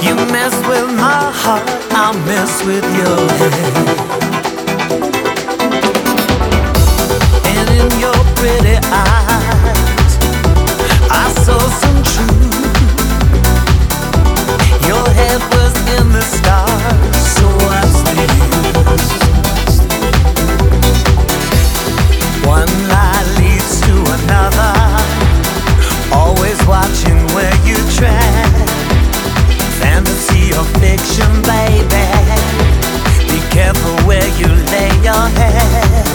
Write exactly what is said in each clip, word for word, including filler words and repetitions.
You mess with my heart, I'll mess with your head. And in your pretty eyes, I saw some truth. Your head was in the stars, so what's the use? One lie leads to another, always watching where you tread. Fantasy or fiction, baby, be careful where you lay your head.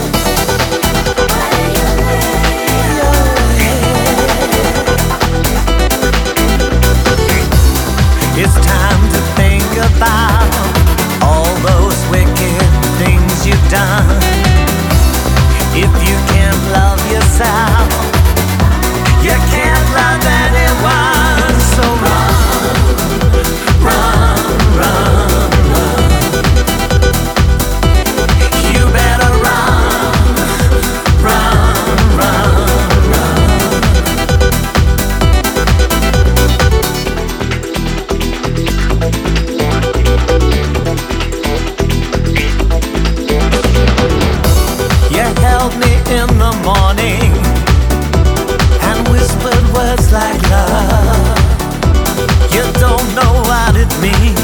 It's time to think about all those wicked things you've done. If you can't love yourself, you can't love anyone. So run, run, run, run. You better run, run, run, run. You held me in the morning and whispered words like love. You don't know what it means